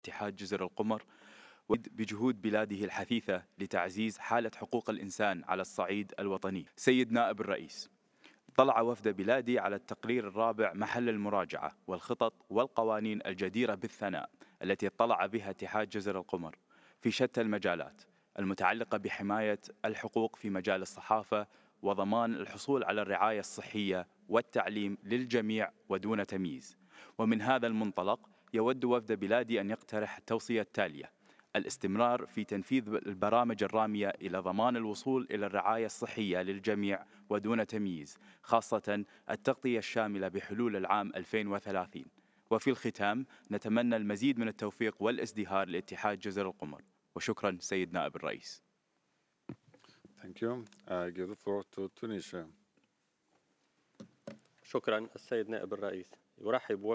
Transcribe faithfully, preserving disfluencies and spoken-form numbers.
اتحاد جزر القمر بجهود بلاده الحثيثة لتعزيز حالة حقوق الإنسان على الصعيد الوطني. سيد نائب الرئيس، طلع وفد بلادي على التقرير الرابع محل المراجعة والخطط والقوانين الجديرة بالثناء التي اطلع بها اتحاد جزر القمر في شتى المجالات المتعلقة بحماية الحقوق في مجال الصحافة وضمان الحصول على الرعاية الصحية والتعليم للجميع ودون تمييز. ومن هذا المنطلق يود وفد بلادي أن يقترح التوصية التالية: الاستمرار في تنفيذ البرامج الرامية إلى ضمان الوصول إلى الرعاية الصحية للجميع ودون تمييز، خاصة التغطية الشاملة بحلول العام ألفين وثلاثين. وفي الختام نتمنى المزيد من التوفيق والازدهار لاتحاد جزر القمر. وشكرا سيد نائب الرئيس. Thank you. I give the floor to Tunisia. شكرا. السيد نائب الرئيس يرحب